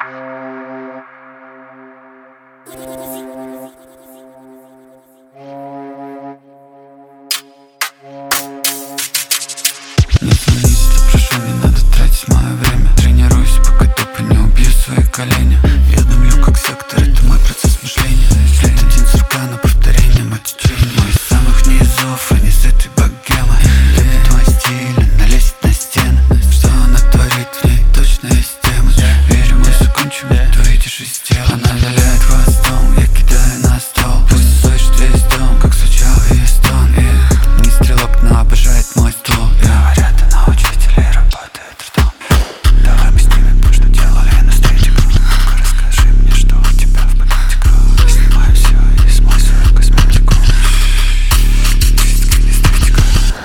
Не звонись, что прошу, не надо тратить мое время. Тренируюсь, пока тупо не убью свои колени. Я думаю, как сектор, это мой процесс мышления. След один сурка на повторение, мое течение. Мой из самых низов, а не с этой богемы. Любит мой стиль, налезть на стены. Что она творит, в ней точно есть тема. Верю, мы закончим, ты выйдешь из тела. Она виляет хвостом, я кидаю на стол. Пусть слышит весь дом, как звучал ее стон. Не стрелок, но обожает мой ствол. Говорят, она учитель и работает ртом. Давай мы снимем, что делали на стейдже. Ну-ка расскажи мне, что у тебя в пакетику. Я снимаю все и смою свою косметику. Чистка не эстетика.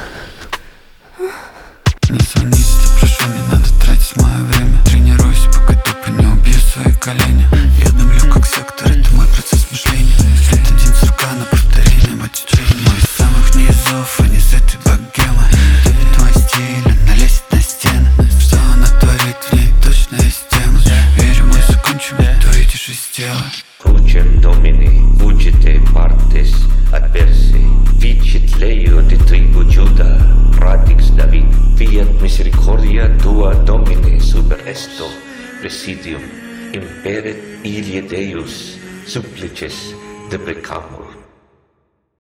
Не звонись, что прошу, не надо тратить мое время. Тренируюсь, пока тупо не убью свои колени. Я думаю, как сектор, это мой процесс мышления. След один сурка на повторение, мое течение. Мой из самых низов, а не с этой богемы. Любит мой стиль, налезть на стены. Что она творит, в ней точно есть тема. Верю, мы закончим, ты выйдешь из тела. Crucem Domini, fugite partes adversae, ficit leo de tribu Juda, radix David, fiat misericordia tua Domine super esto, presidium, imperet ilie Deus, supplices deprecamus.